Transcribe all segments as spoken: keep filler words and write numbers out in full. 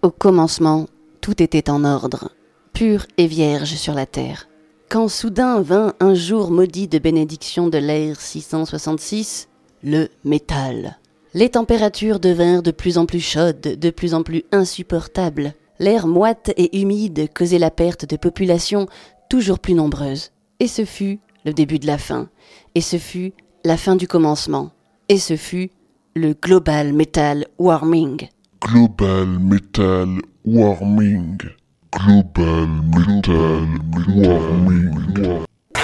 Au commencement, tout était en ordre, pur et vierge sur la terre. Quand soudain vint un jour maudit de bénédiction de l'ère six cent soixante-six, le métal. Les températures devinrent de plus en plus chaudes, de plus en plus insupportables. L'air moite et humide causait la perte de populations toujours plus nombreuses. Et ce fut le début de la fin. Et ce fut la fin du commencement. Et ce fut le Global Metal Warming. Global Metal Warming. Global Metal Warming.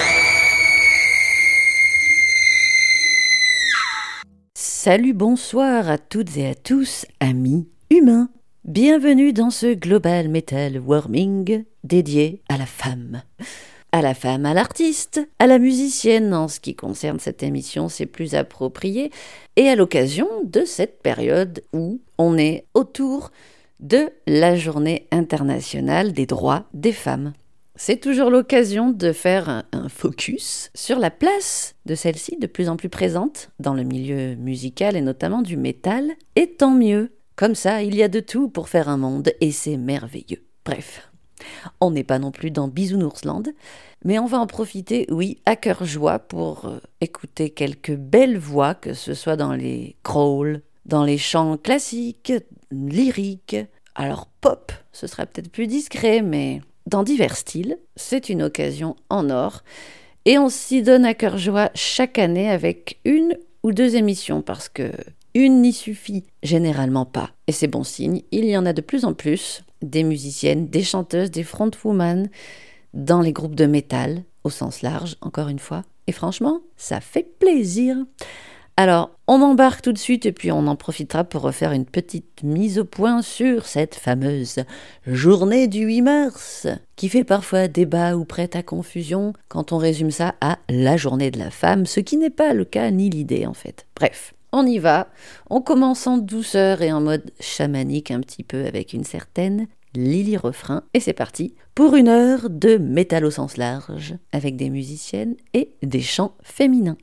Salut, bonsoir à toutes et à tous, amis humains. Bienvenue dans ce Global Metal Warming dédié à la femme. À la femme, à l'artiste, à la musicienne, en ce qui concerne cette émission, c'est plus approprié, et à l'occasion de cette période où on est autour de la Journée internationale des droits des femmes. C'est toujours l'occasion de faire un, un focus sur la place de celle-ci, de plus en plus présente dans le milieu musical et notamment du métal, et tant mieux. Comme ça, il y a de tout pour faire un monde, et c'est merveilleux. Bref. On n'est pas non plus dans Bisounoursland, mais on va en profiter, oui, à cœur joie pour euh, écouter quelques belles voix, que ce soit dans les crawls, dans les chants classiques, lyriques, alors pop, ce sera peut-être plus discret, mais dans divers styles. C'est une occasion en or, et on s'y donne à cœur joie chaque année avec une ou deux émissions, parce que une n'y suffit généralement pas, et c'est bon signe, il y en a de plus en plus. Des musiciennes, des chanteuses, des frontwoman dans les groupes de métal, au sens large, encore une fois. Et franchement, ça fait plaisir. Alors, on embarque tout de suite et puis on en profitera pour refaire une petite mise au point sur cette fameuse journée du huit mars, qui fait parfois débat ou prête à confusion quand on résume ça à la journée de la femme, ce qui n'est pas le cas ni l'idée en fait. Bref. On y va, on commence en douceur et en mode chamanique un petit peu avec une certaine Lily Refrain. Et c'est parti pour une heure de métal au sens large avec des musiciennes et des chants féminins.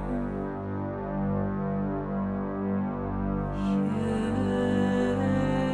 Yeah.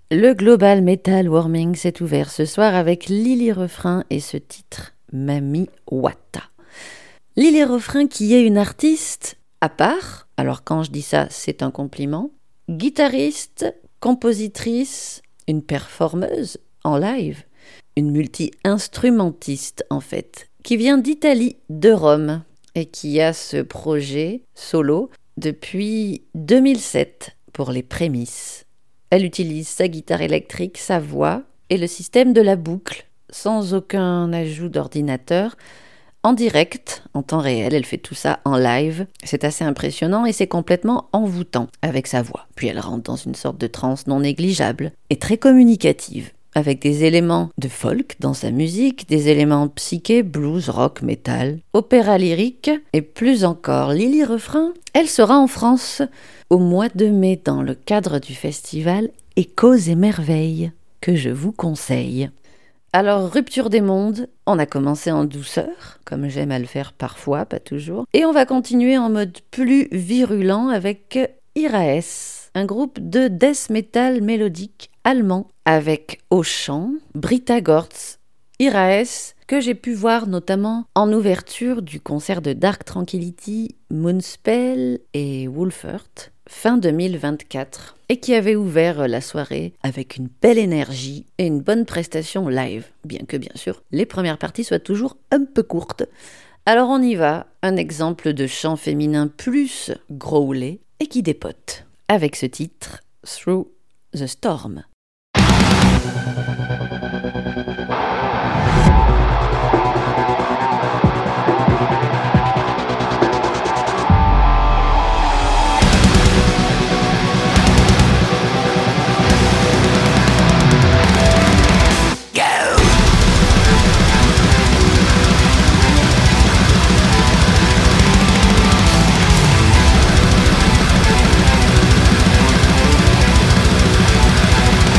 Le Global Metal Warming s'est ouvert ce soir avec Lily Refrain et ce titre Mami Wata. Lily Refrain qui est une artiste à part, alors quand je dis ça c'est un compliment, guitariste, compositrice, une performeuse en live, une multi-instrumentiste en fait, qui vient d'Italie, de Rome, et qui a ce projet solo depuis deux mille sept pour les prémices. Elle utilise sa guitare électrique, sa voix et le système de la boucle, sans aucun ajout d'ordinateur, en direct, en temps réel. Elle fait tout ça en live. C'est assez impressionnant et c'est complètement envoûtant avec sa voix. Puis elle rentre dans une sorte de transe non négligeable et très communicative, avec des éléments de folk dans sa musique, des éléments psyché, blues, rock, metal, opéra lyrique et plus encore. Lily Refrain, elle sera en France au mois de mai dans le cadre du festival Échos et Merveilles, que je vous conseille. Alors, rupture des mondes, on a commencé en douceur, comme j'aime à le faire parfois, pas toujours, et on va continuer en mode plus virulent avec Iraes, un groupe de death metal mélodique allemand, avec au chant Britta Gortz. Iraes, que j'ai pu voir notamment en ouverture du concert de Dark Tranquillity, Moonspell et Wolfert, fin deux mille vingt-quatre, et qui avait ouvert la soirée avec une belle énergie et une bonne prestation live, bien que bien sûr les premières parties soient toujours un peu courtes. Alors on y va, un exemple de chant féminin plus growlé et qui dépote, avec ce titre Through the Storm. Go!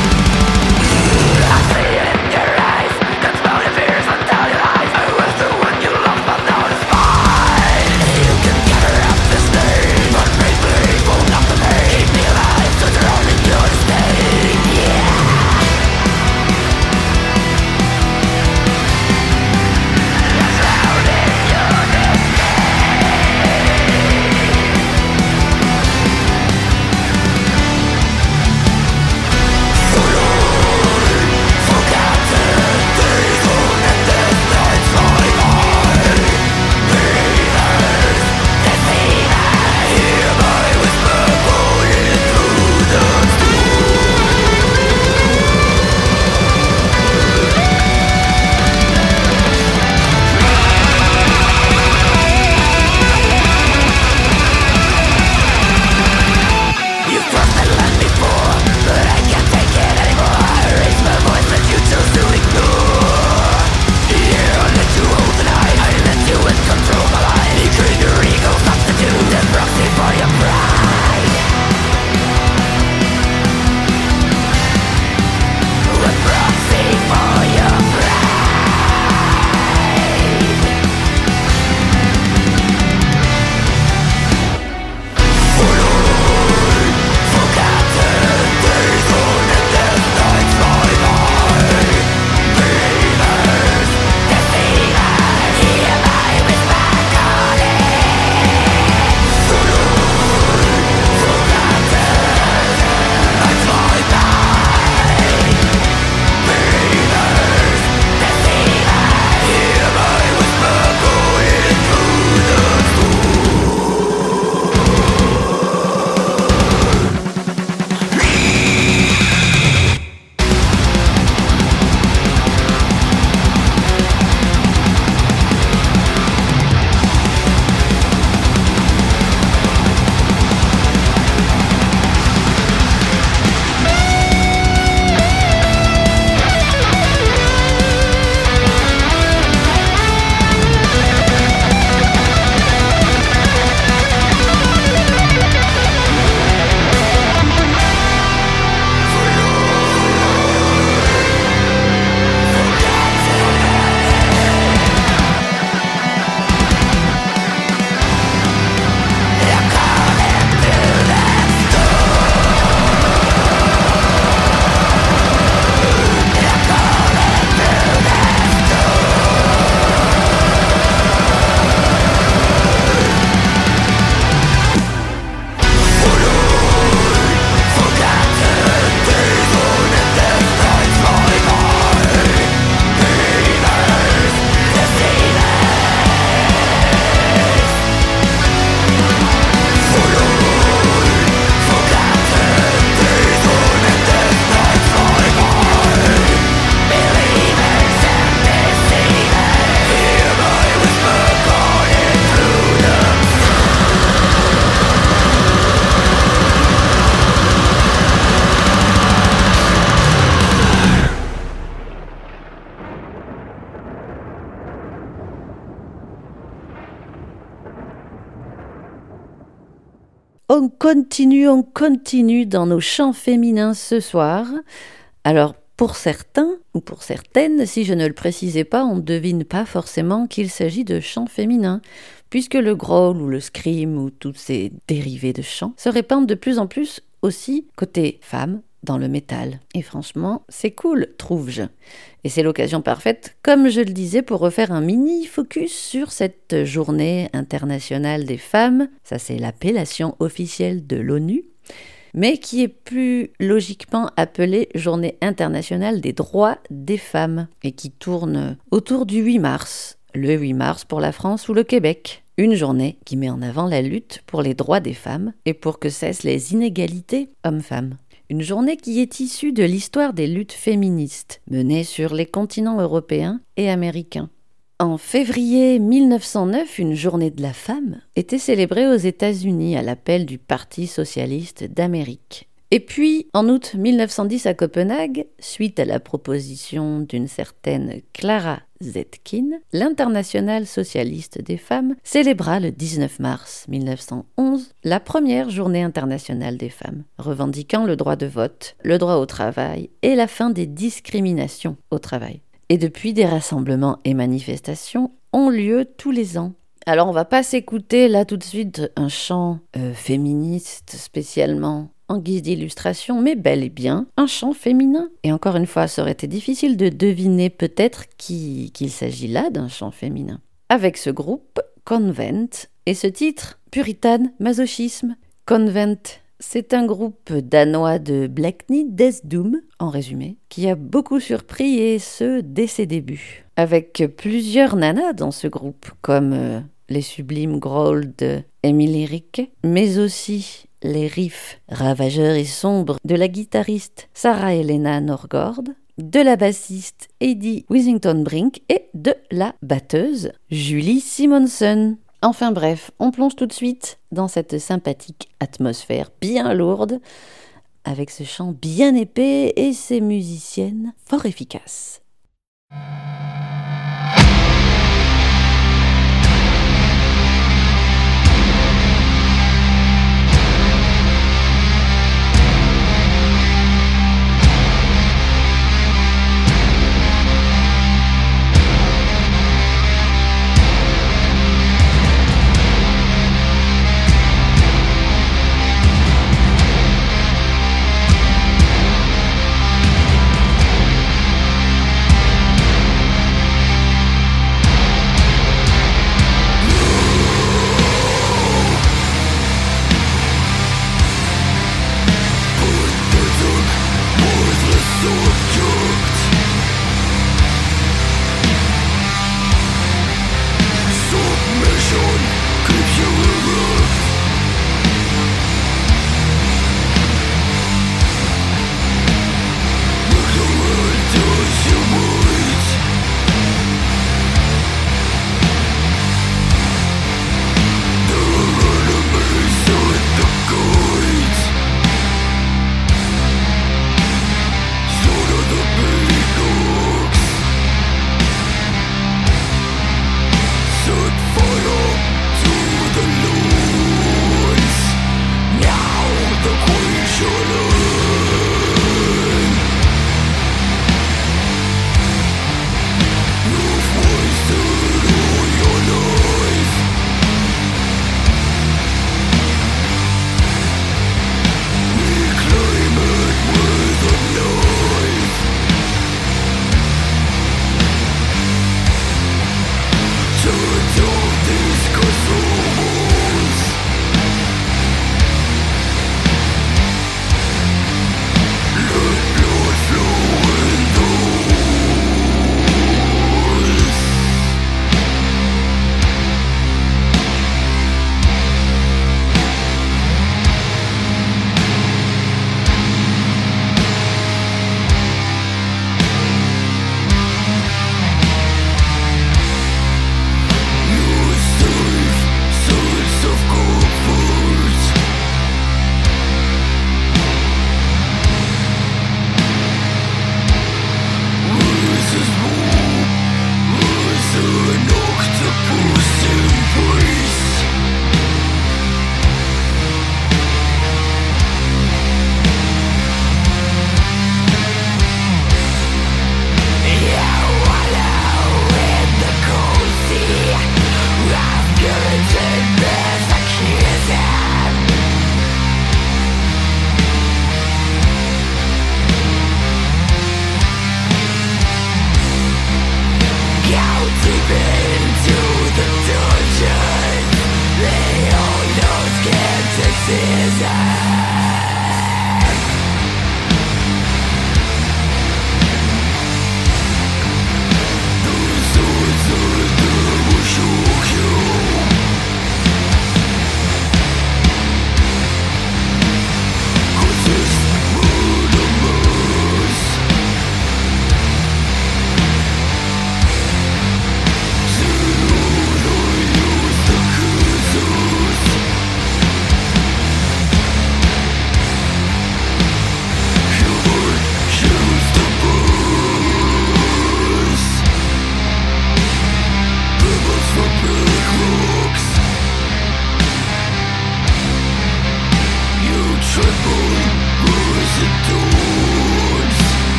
continue, on continue dans nos chants féminins ce soir. Alors, pour certains ou pour certaines, si je ne le précisais pas, on ne devine pas forcément qu'il s'agit de chants féminins, puisque le growl ou le scream ou tous ces dérivés de chants se répandent de plus en plus aussi côté femmes dans le métal. Et franchement, c'est cool, trouve-je. Et c'est l'occasion parfaite, comme je le disais, pour refaire un mini focus sur cette journée internationale des femmes. Ça, c'est l'appellation officielle de l'ONU, mais qui est plus logiquement appelée Journée internationale des droits des femmes, et qui tourne autour du huit mars. Le huit mars pour la France ou le Québec. Une journée qui met en avant la lutte pour les droits des femmes et pour que cessent les inégalités hommes-femmes. Une journée qui est issue de l'histoire des luttes féministes menées sur les continents européens et américains. En février mille neuf cent neuf, une journée de la femme était célébrée aux États-Unis à l'appel du Parti socialiste d'Amérique. Et puis, en août mille neuf cent dix à Copenhague, suite à la proposition d'une certaine Clara Zetkin, l'Internationale socialiste des femmes célébra le dix-neuf mars mille neuf cent onze la première journée internationale des femmes, revendiquant le droit de vote, le droit au travail et la fin des discriminations au travail. Et depuis, des rassemblements et manifestations ont lieu tous les ans. Alors, on va pas s'écouter là tout de suite un chant euh, féministe spécialement en guise d'illustration, mais bel et bien un chant féminin. Et encore une fois, ça aurait été difficile de deviner peut-être qui, qu'il s'agit là d'un chant féminin. Avec ce groupe, Convent, et ce titre, Puritan Masochisme. Convent, c'est un groupe danois de Black Knee Death Doom, en résumé, qui a beaucoup surpris, et ce, dès ses débuts. Avec plusieurs nanas dans ce groupe, comme euh, les sublimes growls de Emily Rick, mais aussi les riffs ravageurs et sombres de la guitariste Sarah Helena Norgård, de la bassiste Heidi Withington-Brink et de la batteuse Julie Simonsen. Enfin bref, on plonge tout de suite dans cette sympathique atmosphère bien lourde, avec ce chant bien épais et ces musiciennes fort efficaces.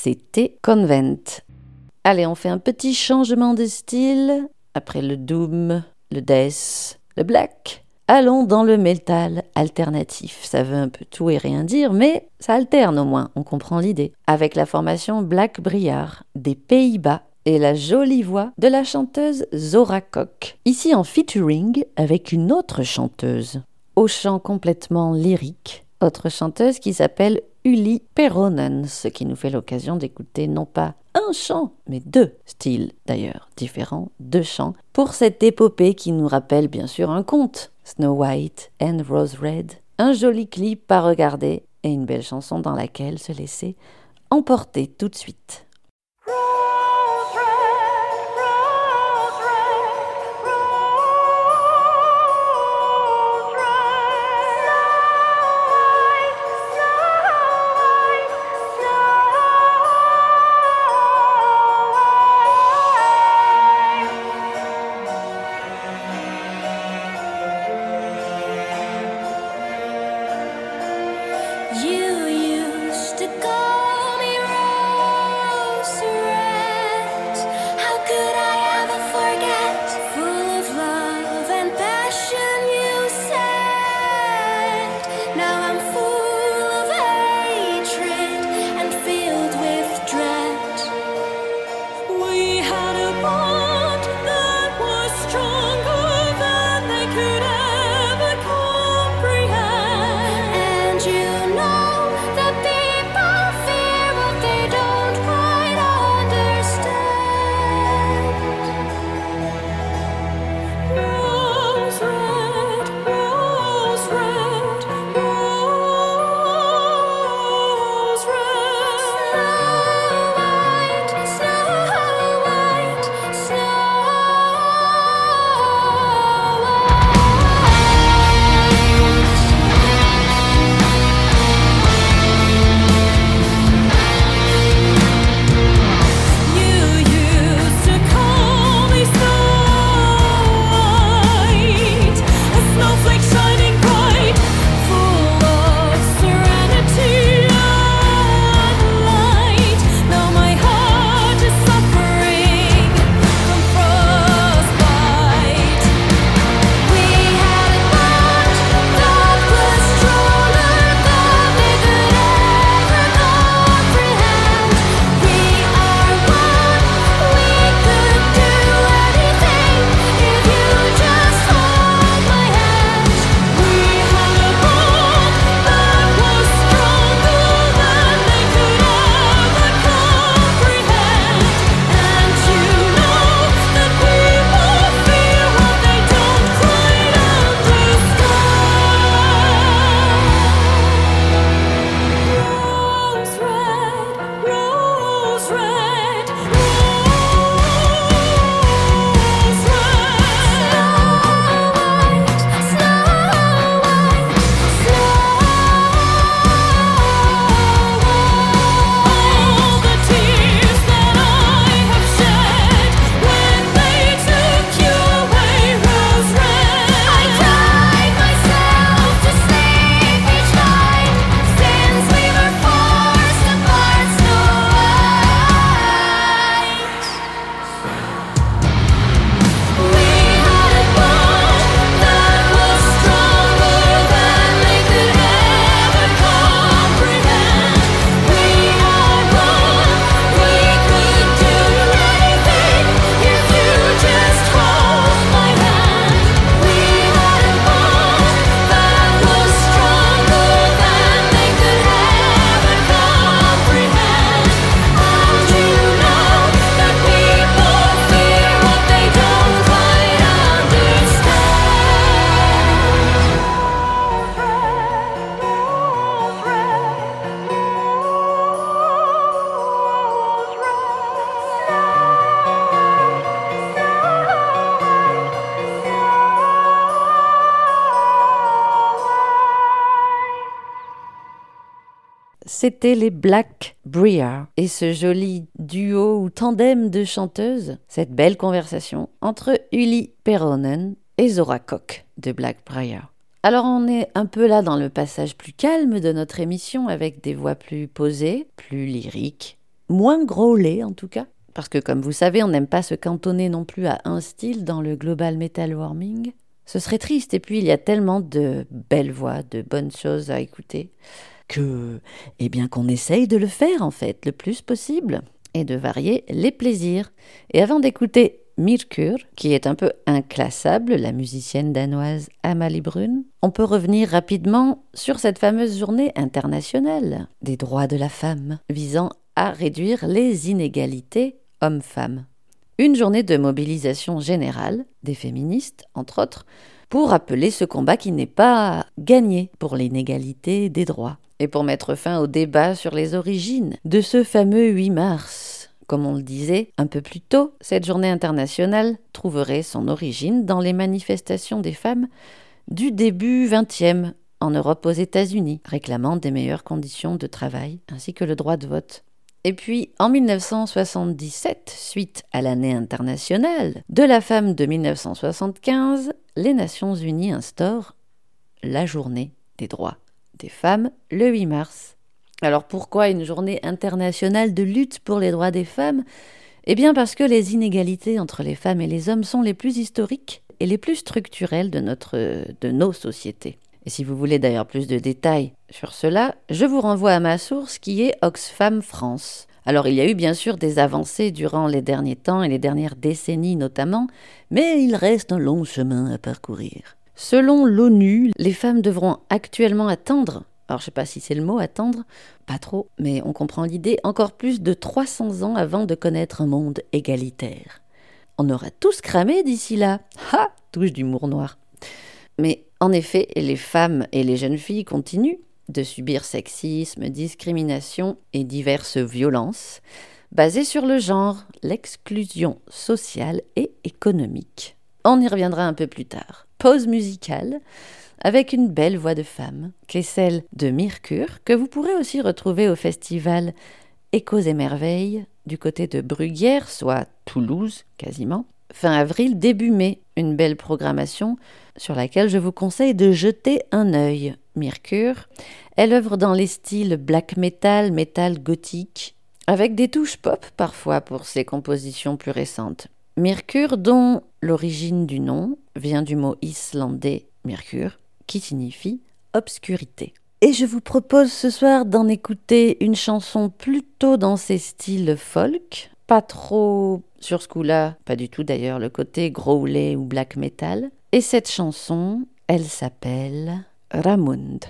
c'était Convent. Allez, on fait un petit changement de style. Après le doom, le death, le black, allons dans le metal alternatif. Ça veut un peu tout et rien dire, mais ça alterne au moins, on comprend l'idée. Avec la formation Black Briar des Pays-Bas et la jolie voix de la chanteuse Zora Koch. Ici en featuring avec une autre chanteuse, au chant complètement lyrique. Autre chanteuse qui s'appelle Uli Peronen, ce qui nous fait l'occasion d'écouter non pas un chant, mais deux styles d'ailleurs différents, deux chants, pour cette épopée qui nous rappelle bien sûr un conte, Snow White and Rose Red. Un joli clip à regarder et une belle chanson dans laquelle se laisser emporter tout de suite. You used to call me Rose Red. How could I ever forget? Full of love and passion, you said. Now I'm full of hatred and filled with dread. We had a bond that was stronger than they could ever comprehend. And you know that people fear what they don't quite understand. Rose red, rose red, rose red. Snow white, snow white, snow You used to call me Snow White, a snowflake shining bright, full of serenity and light. Now my heart is suffering from frostbite. We had a bond that was stronger than they could ever comprehend. We are one, we could do anything if you just hold my hand. We had a bond that was stronger than they could ever comprehend. And you know that people feel what they don't quite understand. Rose red, rose red, rose red. Snow white, snow white, all the tears that I have shed when they took you away, rose red. I cried myself to sleep each night since we were forced apart, Snow White. We had a bond that was stronger than they could ever comprehend. We are one, we could do anything if you just hold my hand. We had a bond that was stronger than they could ever comprehend. And you know that people fear what they don't quite C'était les Black Briar et ce joli duo ou tandem de chanteuses, cette belle conversation entre Uli Peronen et Zora Koch de Black Briar. Alors on est un peu là dans le passage plus calme de notre émission avec des voix plus posées, plus lyriques, moins grôlé en tout cas, parce que comme vous savez, on n'aime pas se cantonner non plus à un style dans le Global Metal Warming. Ce serait triste, et puis il y a tellement de belles voix, de bonnes choses à écouter, que, eh bien qu'on essaye de le faire en fait, le plus possible, et de varier les plaisirs. Et avant d'écouter Mercure, qui est un peu inclassable, la musicienne danoise Amalie Brun, on peut revenir rapidement sur cette fameuse journée internationale des droits de la femme, visant à réduire les inégalités hommes-femmes. Une journée de mobilisation générale, des féministes, entre autres, pour rappeler ce combat qui n'est pas gagné pour l'inégalité des droits, et pour mettre fin au débat sur les origines de ce fameux huit mars. Comme on le disait un peu plus tôt, cette journée internationale trouverait son origine dans les manifestations des femmes du début vingtième en Europe, aux États-Unis, réclamant des meilleures conditions de travail ainsi que le droit de vote. Et puis, en dix-neuf cent soixante-dix-sept, suite à l'année internationale de la femme de dix-neuf cent soixante-quinze, les Nations Unies instaurent la journée des droits des femmes le huit mars. Alors pourquoi une journée internationale de lutte pour les droits des femmes ? Eh bien parce que les inégalités entre les femmes et les hommes sont les plus historiques et les plus structurelles de, notre, de nos sociétés. Et si vous voulez d'ailleurs plus de détails sur cela, je vous renvoie à ma source qui est Oxfam France. Alors il y a eu bien sûr des avancées durant les derniers temps et les dernières décennies notamment, mais il reste un long chemin à parcourir. Selon l'ONU, les femmes devront actuellement attendre, alors je ne sais pas si c'est le mot attendre, pas trop, mais on comprend l'idée, encore plus de trois cents ans avant de connaître un monde égalitaire. On aura tous cramé d'ici là. Ha ! Touche d'humour noir. Mais en effet, les femmes et les jeunes filles continuent de subir sexisme, discrimination et diverses violences basées sur le genre, l'exclusion sociale et économique. On y reviendra un peu plus tard. Pause musicale avec une belle voix de femme, qui est celle de Mercure, que vous pourrez aussi retrouver au festival Échos et Merveilles du côté de Bruguière, soit Toulouse quasiment, fin avril, début mai. Une belle programmation sur laquelle je vous conseille de jeter un œil. Mercure, elle œuvre dans les styles black metal, metal gothique, avec des touches pop parfois pour ses compositions plus récentes. Mercure, dont l'origine du nom vient du mot islandais Mercure, qui signifie obscurité. Et je vous propose ce soir d'en écouter une chanson plutôt dans ces styles folk, pas trop sur ce coup-là, pas du tout d'ailleurs, le côté growlé ou black metal. Et cette chanson, elle s'appelle Ramund.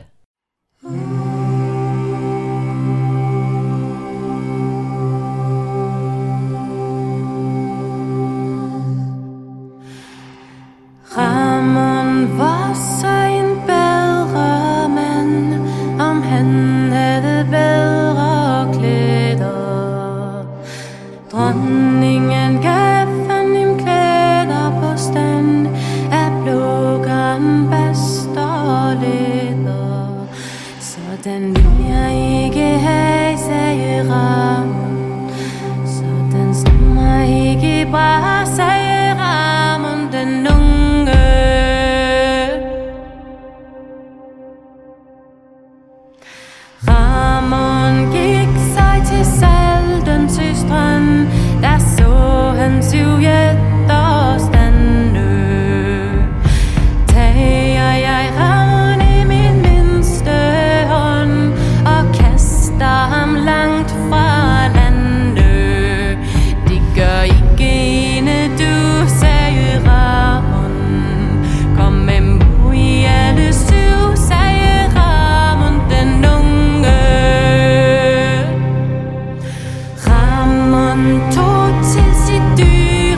Ramon var så en bedre mand, om han havde bedre klæder. Dronningen gav ham klæder på stand af blå gambast og læder. Sådan vil jeg ikke have, sagde Ramon. Sådan stemmer ikke bra, sagde Ramon den unge. Ramon gik sig til Saltensøstrand, der så han sovjetter stande. Tager jeg Ramon i min mindste hånd og kaster ham langt fra lande. Det gør ikke ene du, sagde Ramon. Kom med mig i alle syv, sagde Ramon den unge. Ramon tog til sit dyr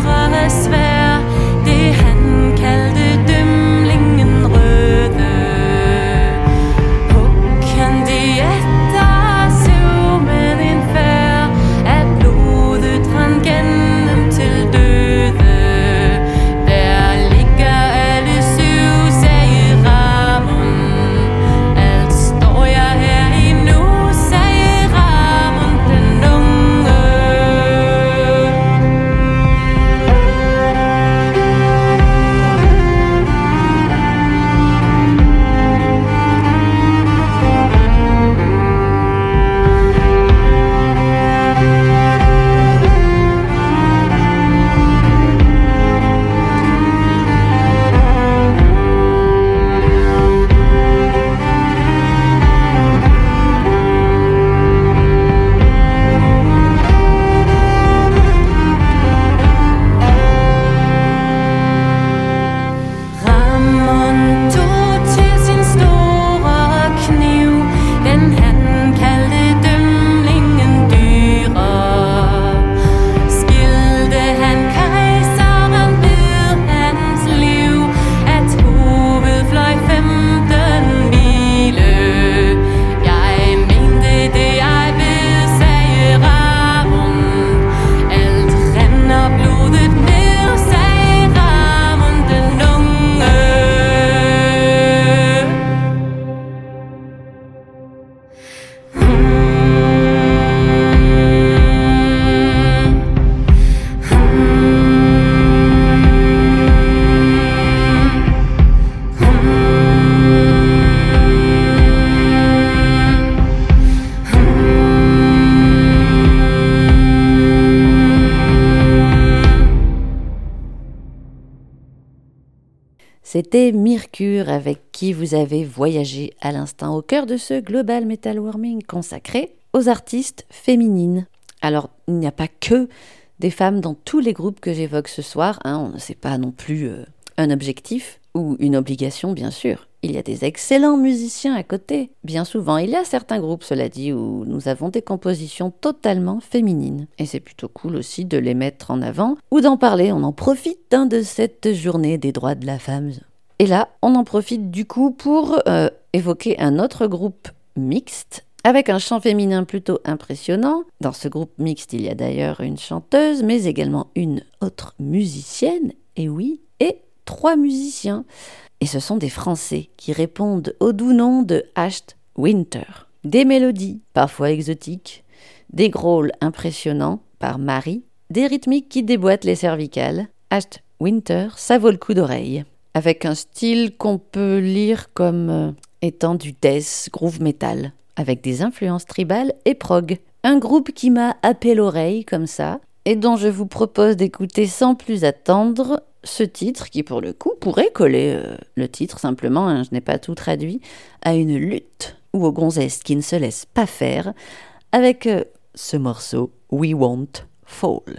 C'était Mercure avec qui vous avez voyagé à l'instant au cœur de ce Global Metal Warming consacré aux artistes féminines. Alors, il n'y a pas que des femmes dans tous les groupes que j'évoque ce soir, hein, on ne sait pas non plus euh, un objectif ou une obligation, bien sûr. Il y a des excellents musiciens à côté. Bien souvent, il y a certains groupes, cela dit, où nous avons des compositions totalement féminines. Et c'est plutôt cool aussi de les mettre en avant ou d'en parler. On en profite hein, de cette journée des droits de la femme. Et là, on en profite du coup pour euh, évoquer un autre groupe mixte avec un chant féminin plutôt impressionnant. Dans ce groupe mixte, il y a d'ailleurs une chanteuse, mais également une autre musicienne, et oui, et trois musiciens. Et ce sont des Français qui répondent au doux nom de Ashed Winter. Des mélodies parfois exotiques, des growls impressionnants par Marie, des rythmiques qui déboîtent les cervicales. Ashed Winter, ça vaut le coup d'oreille. Avec un style qu'on peut lire comme euh, étant du death groove metal, avec des influences tribales et prog. Un groupe qui m'a happé l'oreille comme ça, et dont je vous propose d'écouter sans plus attendre ce titre qui pour le coup pourrait coller euh, le titre simplement, hein, je n'ai pas tout traduit, à une lutte ou aux gonzesses qui ne se laissent pas faire avec euh, ce morceau We Won't Fall.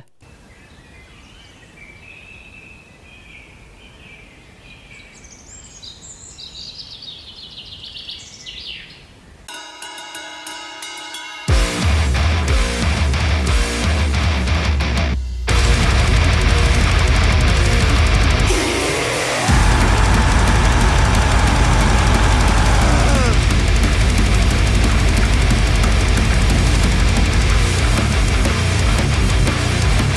We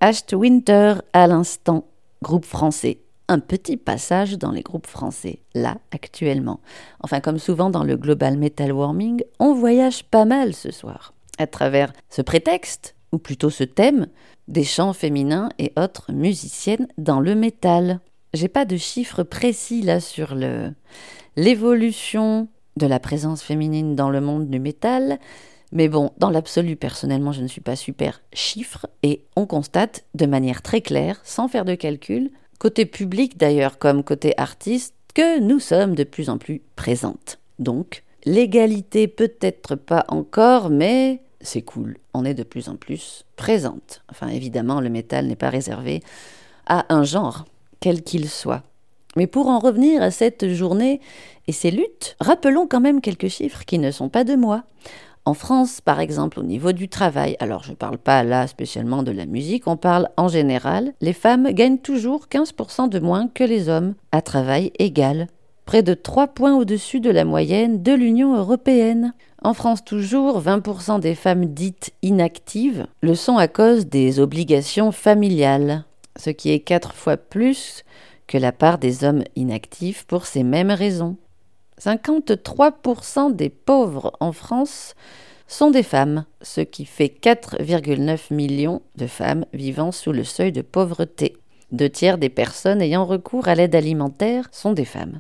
Ashed Winter à l'instant, groupe français. Un petit passage dans les groupes français, là, actuellement. Enfin, comme souvent dans le Global Metal Warming, on voyage pas mal ce soir, à travers ce prétexte, ou plutôt ce thème, des chants féminins et autres musiciennes dans le métal. J'ai pas de chiffres précis là sur le... l'évolution de la présence féminine dans le monde du métal, mais bon, dans l'absolu, personnellement, je ne suis pas super chiffre, et on constate de manière très claire, sans faire de calcul, côté public d'ailleurs comme côté artiste, que nous sommes de plus en plus présentes. Donc, l'égalité peut-être pas encore, mais c'est cool, on est de plus en plus présente. Enfin, évidemment, le métal n'est pas réservé à un genre, quel qu'il soit. Mais pour en revenir à cette journée et ces luttes, rappelons quand même quelques chiffres qui ne sont pas de moi. En France, par exemple, au niveau du travail, alors je ne parle pas là spécialement de la musique, on parle en général, les femmes gagnent toujours quinze pour cent de moins que les hommes, à travail égal, près de trois points au-dessus de la moyenne de l'Union européenne. En France toujours, vingt pour cent des femmes dites inactives le sont à cause des obligations familiales, ce qui est quatre fois plus que la part des hommes inactifs pour ces mêmes raisons. cinquante-trois pour cent des pauvres en France sont des femmes, ce qui fait quatre virgule neuf millions de femmes vivant sous le seuil de pauvreté. Deux tiers des personnes ayant recours à l'aide alimentaire sont des femmes.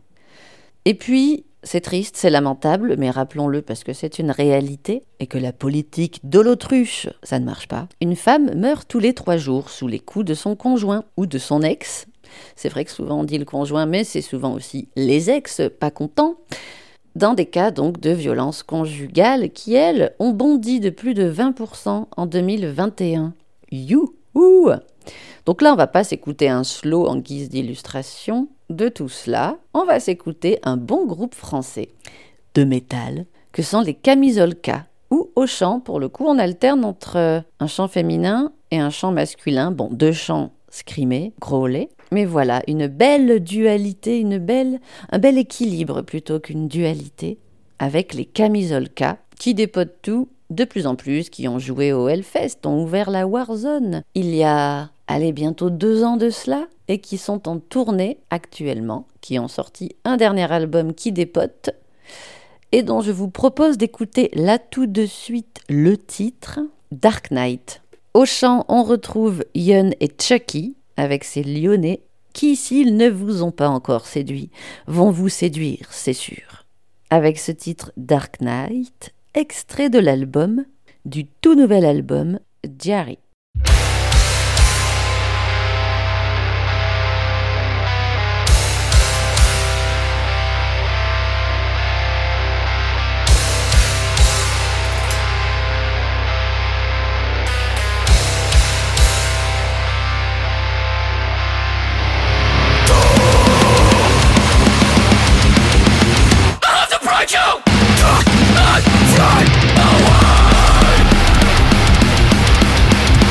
Et puis, c'est triste, c'est lamentable, mais rappelons-le parce que c'est une réalité et que la politique de l'autruche, ça ne marche pas. Une femme meurt tous les trois jours sous les coups de son conjoint ou de son ex. C'est vrai que souvent on dit le conjoint, mais c'est souvent aussi les ex, pas contents, dans des cas donc de violences conjugales qui, elles, ont bondi de plus de vingt pour cent en deux mille vingt et un. Youhou! Donc là, on va pas s'écouter un slow en guise d'illustration de tout cela, on va s'écouter un bon groupe français de métal, que sont les Camisolka, ou au chant, pour le coup, on alterne entre un chant féminin et un chant masculin, bon, deux chants scrimés, grôlés, mais voilà, une belle dualité, une belle, un bel équilibre plutôt qu'une dualité, avec les Camisolka, qui dépotent tout de plus en plus, qui ont joué au Hellfest, ont ouvert la Warzone, il y a, allez, bientôt deux ans de cela, et qui sont en tournée actuellement, qui ont sorti un dernier album qui dépote, et dont je vous propose d'écouter là tout de suite le titre, Dark Knight. Au chant, on retrouve Yun et Chucky, avec ses Lyonnais, qui, s'ils ne vous ont pas encore séduit, vont vous séduire, c'est sûr. Avec ce titre Dark Knight, extrait de l'album, du tout nouvel album, Diary. Dark night, fly away.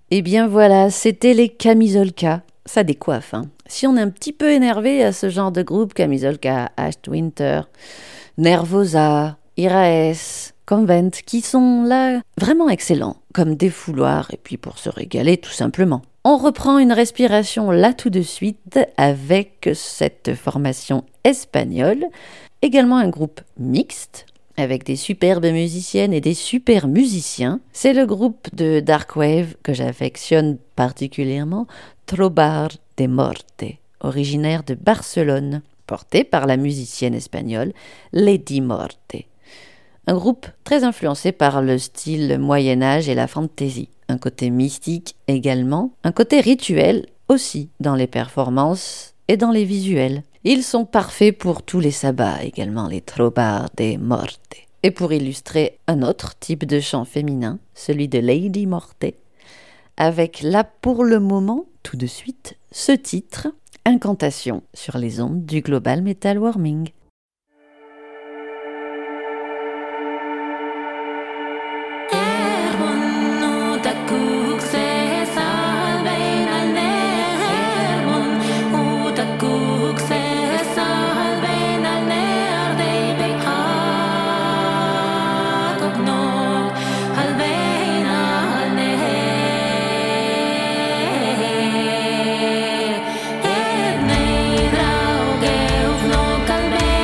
Eh bien voilà, c'était les Camisolka. Ça décoiffe, hein. Si on est un petit peu énervé à ce genre de groupe, Camisolka, Ashwinter, Nervosa, Iraes, Convent, qui sont là vraiment excellents, comme défouloir, et puis pour se régaler tout simplement. On reprend une respiration là tout de suite avec cette formation espagnole, également un groupe mixte, avec des superbes musiciennes et des super musiciens. C'est le groupe de Dark Wave que j'affectionne particulièrement, Trobar de Morte, originaire de Barcelone, porté par la musicienne espagnole Lady Morte. Un groupe très influencé par le style Moyen-Âge et la fantasy. Un côté mystique également, un côté rituel aussi dans les performances et dans les visuels. Ils sont parfaits pour tous les sabbats également, les Trobar de Morte. Et pour illustrer un autre type de chant féminin, celui de Lady Morte, avec là pour le moment, tout de suite, ce titre, Incantation sur les ondes du Global Metal Warming. Calve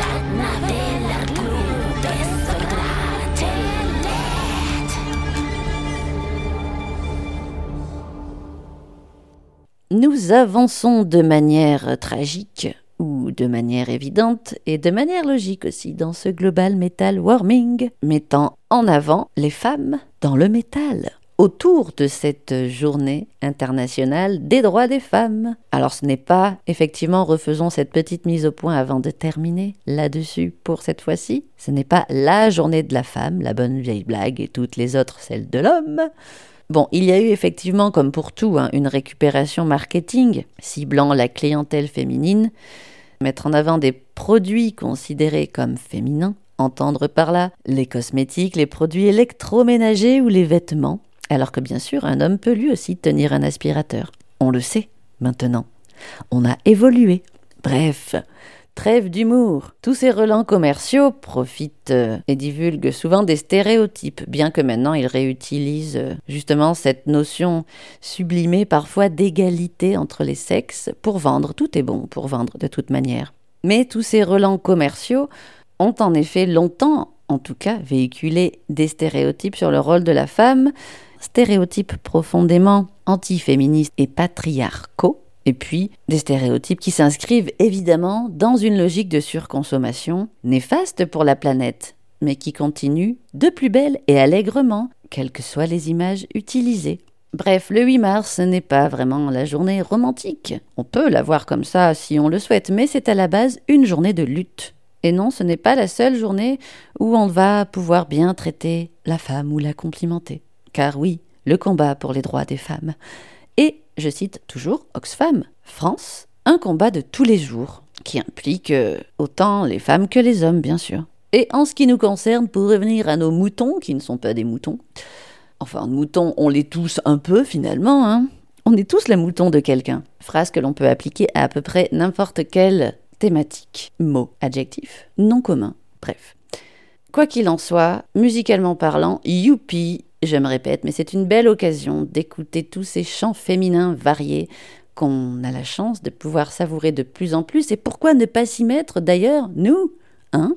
Nous avançons de manière tragique, ou de manière évidente, et de manière logique aussi, dans ce Global Metal Warming, mettant en avant les femmes dans le métal, autour de cette journée internationale des droits des femmes. Alors ce n'est pas, effectivement, refaisons cette petite mise au point avant de terminer là-dessus pour cette fois-ci, ce n'est pas la journée de la femme, la bonne vieille blague, et toutes les autres celles de l'homme. Bon, il y a eu effectivement, comme pour tout, hein, une récupération marketing, ciblant la clientèle féminine, mettre en avant des produits considérés comme féminins, entendre par là les cosmétiques, les produits électroménagers ou les vêtements, alors que bien sûr, un homme peut lui aussi tenir un aspirateur. On le sait, maintenant. On a évolué. Bref, trêve d'humour. Tous ces relents commerciaux profitent euh, et divulguent souvent des stéréotypes, bien que maintenant ils réutilisent euh, justement cette notion sublimée parfois d'égalité entre les sexes pour vendre. Tout est bon pour vendre de toute manière. Mais tous ces relents commerciaux ont en effet longtemps, en tout cas, véhiculé des stéréotypes sur le rôle de la femme, stéréotypes profondément antiféministes et patriarcaux, et puis des stéréotypes qui s'inscrivent évidemment dans une logique de surconsommation néfaste pour la planète, mais qui continue de plus belle et allègrement, quelles que soient les images utilisées. Bref, le huit mars n'est pas vraiment la journée romantique. On peut la voir comme ça si on le souhaite, mais c'est à la base une journée de lutte. Et non, ce n'est pas la seule journée où on va pouvoir bien traiter la femme ou la complimenter. Car oui, le combat pour les droits des femmes. Et, je cite toujours Oxfam, France, un combat de tous les jours, qui implique euh, autant les femmes que les hommes, bien sûr. Et en ce qui nous concerne, pour revenir à nos moutons, qui ne sont pas des moutons, enfin, moutons, on les tous un peu finalement, hein. On est tous les moutons de quelqu'un. Phrase que l'on peut appliquer à à peu près n'importe quelle thématique, mot, adjectif, nom commun, bref. Quoi qu'il en soit, musicalement parlant, youpi, je me répète, mais c'est une belle occasion d'écouter tous ces chants féminins variés qu'on a la chance de pouvoir savourer de plus en plus. Et pourquoi ne pas s'y mettre d'ailleurs, nous, hein?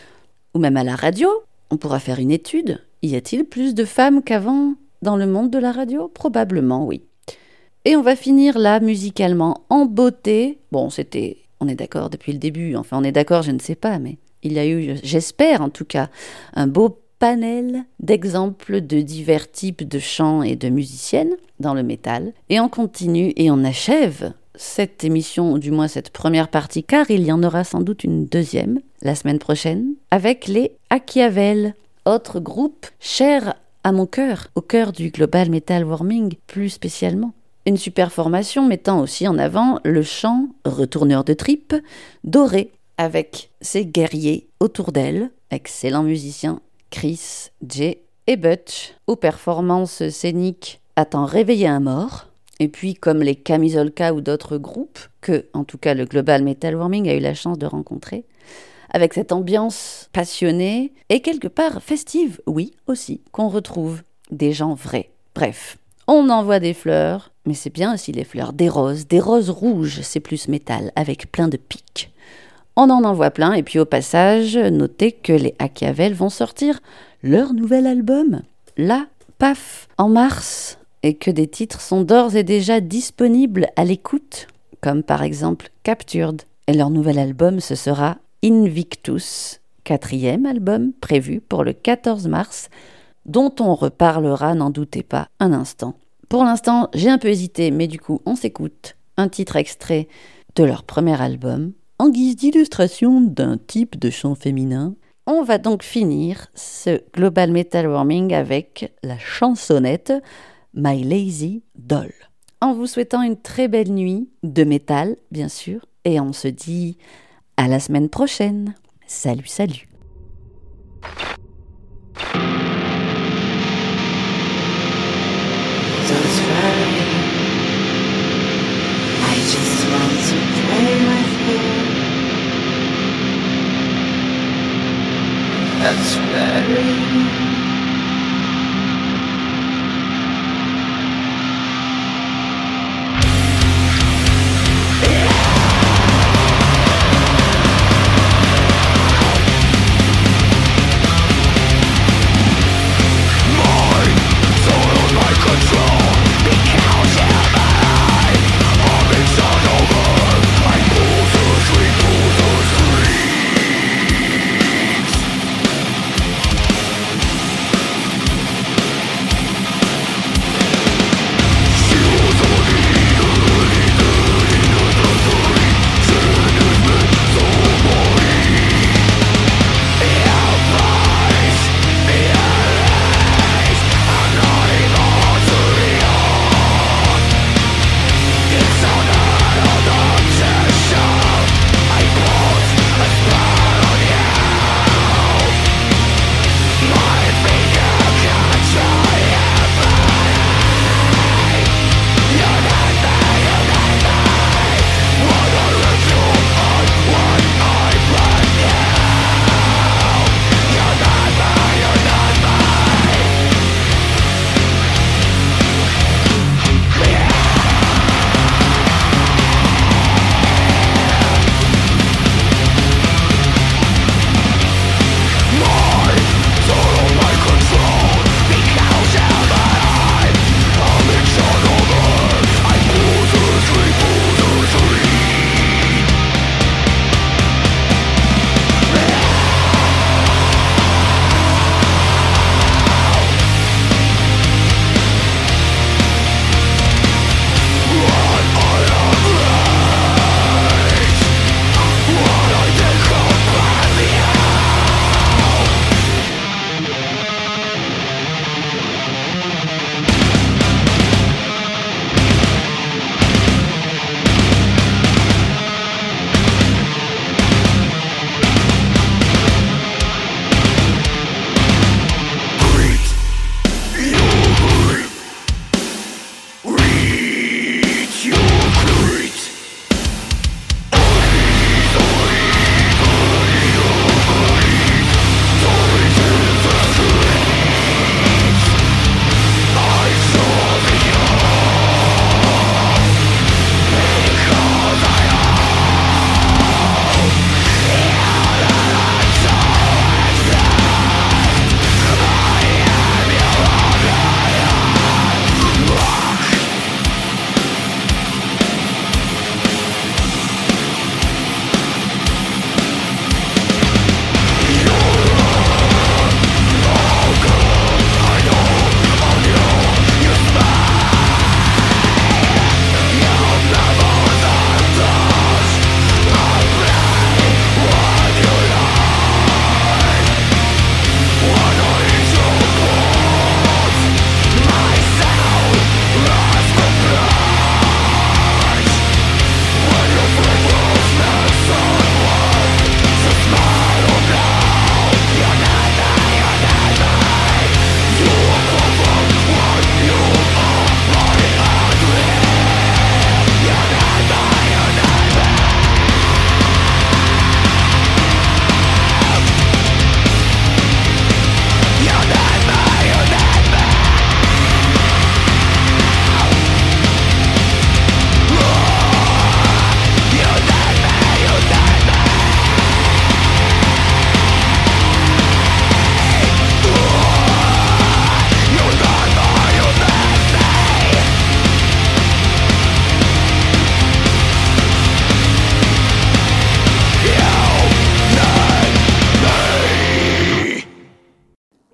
Ou même à la radio, on pourra faire une étude. Y a-t-il plus de femmes qu'avant dans le monde de la radio? Probablement, oui. Et on va finir là, musicalement, en beauté. Bon, c'était, on est d'accord depuis le début, enfin on est d'accord, je ne sais pas, mais il y a eu, j'espère en tout cas, un beau panel d'exemples de divers types de chants et de musiciennes dans le métal. Et on continue et on achève cette émission, ou du moins cette première partie, car il y en aura sans doute une deuxième la semaine prochaine, avec les Achiavel, autre groupe cher à mon cœur, au cœur du Global Metal Warming plus spécialement. Une super formation mettant aussi en avant le chant retourneur de tripes doré, avec ses guerriers autour d'elle, excellents musiciens Chris, Jay et Butch, aux performances scéniques à t'en réveiller un mort. Et puis, comme les Camisolka ou d'autres groupes, que, en tout cas, le Global Metal Warming a eu la chance de rencontrer, avec cette ambiance passionnée et quelque part festive, oui, aussi, qu'on retrouve des gens vrais. Bref, on envoie des fleurs, mais c'est bien aussi les fleurs, des roses, des roses rouges, c'est plus métal, avec plein de pics. On en envoie plein, et puis au passage, notez que les Achiavel vont sortir leur nouvel album, là, paf, en mars, et que des titres sont d'ores et déjà disponibles à l'écoute, comme par exemple Captured. Et leur nouvel album, ce sera Invictus, quatrième album prévu pour le quatorze mars, dont on reparlera, n'en doutez pas, un instant. Pour l'instant, j'ai un peu hésité, mais du coup, on s'écoute un titre extrait de leur premier album, en guise d'illustration d'un type de chant féminin. On va donc finir ce Global Metal Warming avec la chansonnette My Lazy Doll. En vous souhaitant une très belle nuit de métal, bien sûr, et on se dit à la semaine prochaine. Salut, salut. I just want to play with you. That's very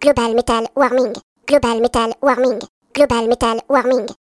Global Metal Warming. Global Metal Warming. Global Metal Warming.